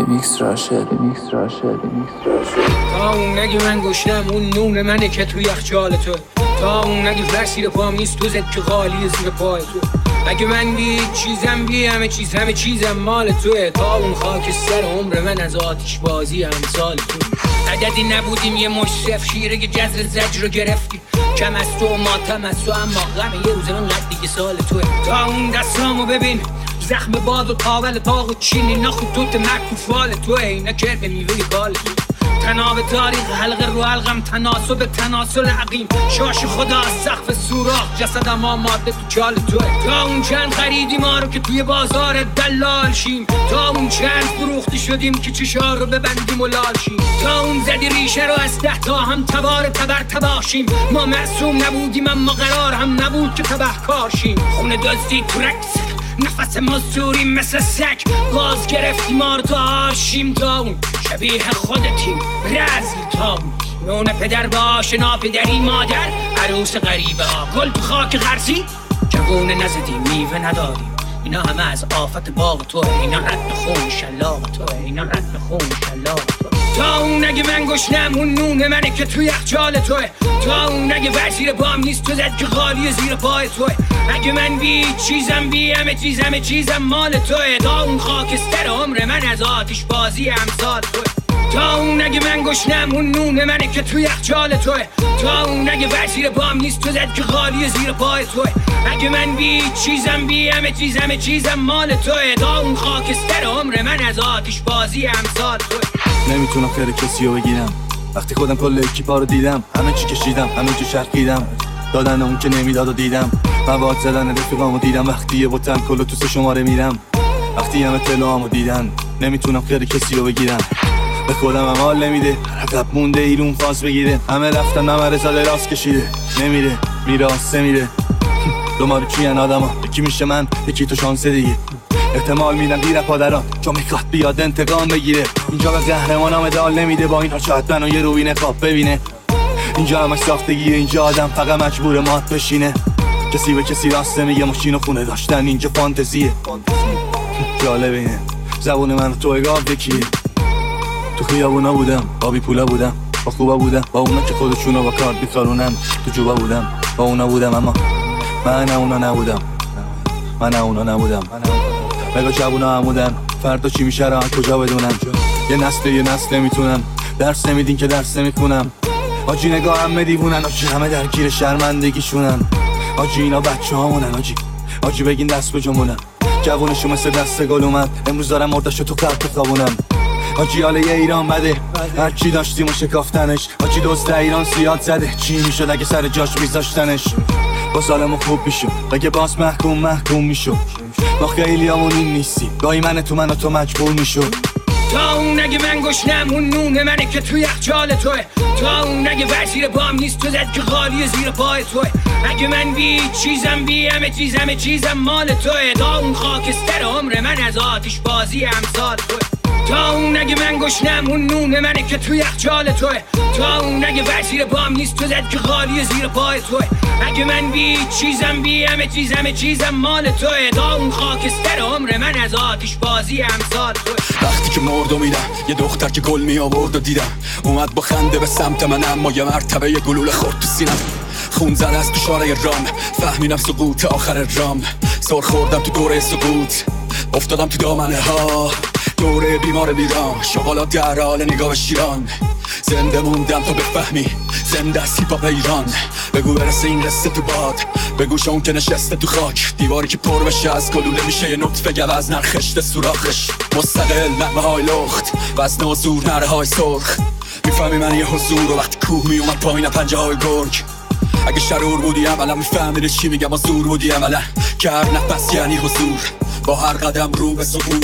تا اون نگی من گشتم اون نون منه که تو یخچال تو، تا اون نگی ورسیر پام نیست تو زد که خالی زیر پای تو، اگه من بی چیزم بی همه چیزم مال توه، تا اون خاک سر عمر من از آتش بازی امثال تو، عددی نبودیم یه مشرف شیره که جزر زجر رو گرفتی، کم از تو ماتم از تو اما غم یه روز من قد دیگه سال توه، تا اون دستامو ببین زخم باد و تاول تاق و چینی ناخو توت مکوفال توه، اینا کرد میوه کال تو، تناب تاریخ حلقه رو حلقم تناسب تناسل عقیم، شاش خدا از سقف سوراخ جسدم آماده تو چال توه، تا اون چند خریدی ما رو که توی بازار دلال شیم، تا اون چند فروختی شدیم که چشار رو ببندیم و لال شیم، تا اون زدی ریشه رو از 10 تا هم تبار تبر تباشیم، ما معصوم نبودیم اما قرار هم نبود که تبهکار شیم، خونه دزدی تو رکس نفس ما سوریم مثل سگ، گاز گرفتیم آرتا هاشیم، تا اون شبیه خودتیم رزل تا اون نون پدر با آشنا پدری مادر عروس غریبه ها گل تو خاک غرسی، جوونه نزدیم میوه ندادیم، اینا همه از آفت باغ توه، اینا رد خون شلاق توه، اینا رد خون شلاق توه، تا اون نگه من گشنم اون نون منه که تو یخچال توه، تا اون نگه ورزیر پام نیست تو زد که خالی زیر پای توه، اگه من بی چیزم بی همه چیزم مال توه، تا اون خاکستر عمر من از آتش بازی امثال توه، تا اون نگه من گشنم اون نون منه که تو یخچال توه، تا اون نگه ورزیر پام نیست تو زد که خالی زیر پای توه، اگه من بی چیزم بی همه چیزم مال توه، تا اون خاکستر عمر من از آتش بازی امثال توه. نمیتونم خیر کسی رو بگیرم وقتی خودم کل اکیپا رو دیدم، همه چی کشیدم همه جو شرقیدم، دادن اون که نمیداد و دیدم، مواد زدن رفیقامو دیدم، وقتی یه بوتن کلو تو 3 شماره میرم، وقتی همه طلاهامو دیدن نمیتونم خیر کسی رو بگیرم، به خودم هم حال نمیده عقب مونده ایرون فاز بگیره، همه رفتن همه رساله راست کشیده، نمیره میره آسه میره، دومارو کیان آدما یکی میشه من یکی تو شانس دیگه، احتمال میدن دیر پادران چون میخواد بیاد انتقام بگیره، اینجا به قهرمانام دال نمیده با اینها شاید منو یه روی نقاب ببینه، اینجا همش ساختگیه، اینجا آدم فقط مجبور مات بشینه، کسی به کسی راست میگه، ماشین و خونه داشتن اینجا فانتزیه، جالبه اینه زبون من و تو اگاه یکیه، تو خیابونا بودم با بی پولا بودم با خوبا بودم با اونا که خودشونو با کارت بیکارونن، تو جوبا بودم با اونا بودم اما من اونا نبودم، بگو جوونا همودن فردا چی میشه رو کجا بدونم، یه نسل میتونم درس نمیدین که درس نمیخونم، آجی نگاه همه دیوونن، آجی همه درگیر شرمندگیشونن، آجی اینا بچه هامونن، آجی بگین دست به جمونن، جوونشو مثل دست گل اومد امروز دارم مردشو تو قلب خوابونم، آجی حاله یه ایران بده هرچی داشتیم و شکافتنش، آجی دوست ایران زیاد زده چی میشد اگه سر جاش میذاشتنش، با سالمو خوب میشو اگه باز محکوم میشو، ما خیلی همون این نیستی گاهی من و تو مجبور میشو، تا اون نگه من گشنم اون نون منه که تو یخچال توه، تا اون نگه ورزیر پام نیست تو زد که خالی زیر پای توه، اگه من بی چیزم بی همه چیزم مال توه، تا اون خاکستر عمر من از آتش بازی امثال توه، تا اون نگه من گشنم اون نون منه که تو یخچال توه، تا اون نگه ورزیر پام نیست تو زد که خالی زیر پای توه، اگه من بی چیزم بی همه چیزم مال توه، تا اون خاکستر عمر من از آتش بازی امثال توه. وقتی که مردم میدم یه دختر که گل می آورد و دیدم اومد با خنده به سمت من، اما یه مرتبه یه گلوله خورد تو سینم، خون زد از تو شاره رام، فهمیدم سقوط آخر رام، سر خوردم تو دوره سقوط، افتادم تو دامنه ها، دوره بیمار بیران، شغالات در حال نگاه شیران، زنده موندم تا بفهمی زنده از هیپ هاپ ایران، بگو برسه این قصه تو باد، بگو شون که نشسته تو خاک، دیواری که پر بشه از گلوله میشه یه نطفه گوز نرخشته سوراخش، مستقل نغمه های لخت وزن و زور نره های سرخ، میفهمی من یه حضور و وقتی کوه میومد پایین پنجه های گرگ، اگه شرور بودی عملا میفهمیده چی میگم و زور بودی عملا، که هر نفس یعنی حضور با هر قدم رو به سقوط،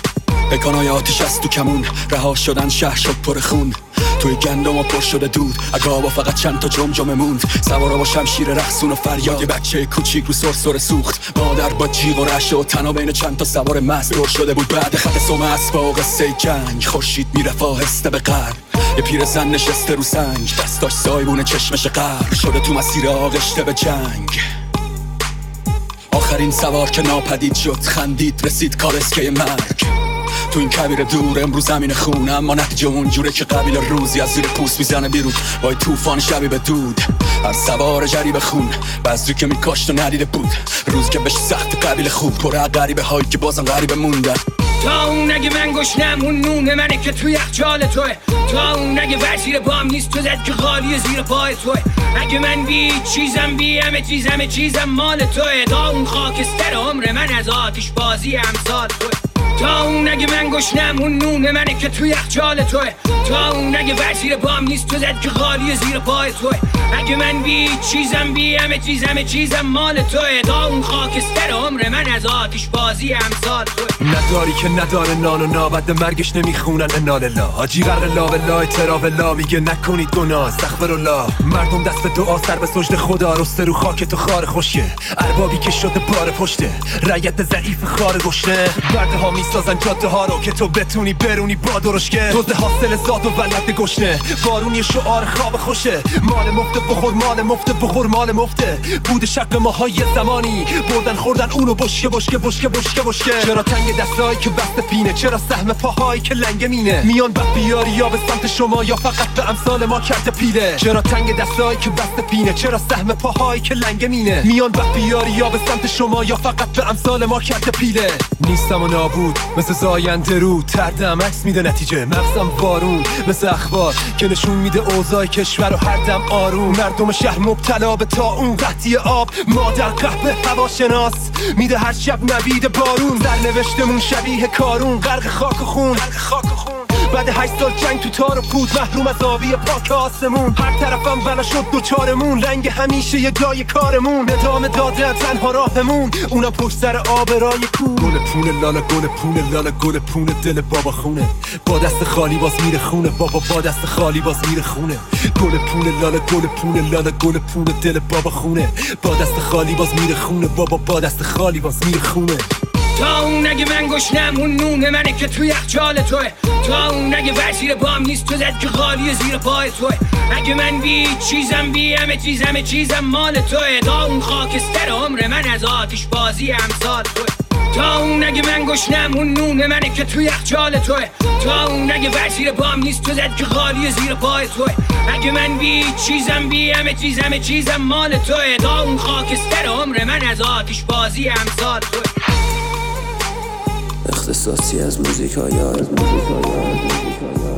بکانای آتیش از تو کمون رها شدن شهر شد پر خون، توی گندم و پر شده دود اگه فقط چند تا جمجمه موند، سوارا با شمشیر رقصون و فریاد، یه بچه کوچیک رو سرسره سوخت، مادر با جیغ و رعشه و تنها بین چند تا سوار مست دور شده بود، بعد خط سوم اسبا و قصه جنگ خورشید میرفت آهسته به غرب، یه پیرزن نشسته رو سنگ دستاش سایبون چشمش غرق شده تو مسیر آغشته به جنگ، آخرین سوار که ناپدید شد خندید رسید کالسکه مرگ، تو این کبیر دور امروز زمین خون، اما نتیجه اونجوره که قبیل روزی از زیر پوست میزنه بیرون با طوفان شبی به دود. هر سوار جریب خون بذری که میکاشت و ندیده بود، روز که بشه سخت قبیل خوب پر غریبه هایی که بازم غریبه موندن. تا اون نگه من گشنم اون نونه منه که تو یخچال توه، تا اون نگه وزیر بام نیست تو زد که خالی زیر پای توه، اگه من بی چیزم بی همه چیزم مال توه، تا اون خاکستر عمر من از آتش بازی امثال توه، تا اون نگه من گشنم اون نونه منه که تو یخچال توه، تا اون نگه وزیر بام نیست تو زد که خالی زیر پای توه، اگه من بی چیزم بی همه چیزم مال توه، تا اون خاکستر عمر من از آتش بازی امثال توه. نداری که نداره نان و نابد مرگش نمیخونن انال الله، حاجی غرق لا بالله اعتراف الله میگه نکنید گناه استغفرالله. مردم دست به دعا سر به سجده خدا رسته رو خاک تو خار خوشه، اربابی که شده بار پشته رایت ضعیف خار گشته، برده ها میسازن جاده ها رو که تو بتونی برونی با درشکه، دوزه حاصل زاد و ولد گشنه بارونی شعار خواب خوشه، مال مفته بخور مال مفته بخور مال مفته، بود شک ماهای زمانی بردن خوردن اونو بشکه. چرا تنگ دستایی که بست پینه، چرا سهم پاهایی که لنگ مینه، میان بد بیاری یا به سمت شما یا فقط به امثال ما کرده پیله، چرا تنگ دستایی که بست پینه، چرا سهم پاهایی که لنگ مینه، میان بد بیاری یا به سمت شما یا فقط به امثال ما کرده پیله. نیستم و نابود مثل زاینده رو تردم عکس میده نتیجه، مغزم بارون مثل اخبار که نشون میده اوضاع کشور و هر دم آروم، مردم شهر مبتلا به طاعون قحطی آب، مادر قهوه هواشناس میده هر شب نوید بارون، سرنوشتمون شبیه کارون غرق خاک و خون. بعد 8 سال جنگ تو تار و پود محروم از آبی پاک آسمون، هر طرفم بلا شد دوچارمون، رنگ همیشه یه جای کارمون، ادامه داده تنها راهمون اونم پشت سر آبرای کو. گل پونه لالا گل پونه لالا گل پونه دل بابا خونه، با دست خالی باز میره خونه بابا، با دست خالی باز میره خونه، گل پونه لالا گل پونه لالا گل پونه دل بابا خونه، با دست خالی باز میره خونه بابا، با دست خالی باز میره خونه. تا اون نگه من گشنم اون نونه منه که تو یخچال توه، تا اون نگه وزیر بام نیست تو زد که خالی زیر پای توه، اگه من بی چیزم بی همه چیزم مال توه، تا اون خاکستر عمر من از آتش بازی امثال توه، تا اون نگه من گشنم اون نونه منه که تو یخچال توه، تا اون نگه وزیر بام نیست تو زد که خالی زیر پای توه، اگه من بی چیزم بی همه چیزم مال توه، تا اون خاکستر عمر من از آتش بازی امثال توه. اختصاصی از موزیک ها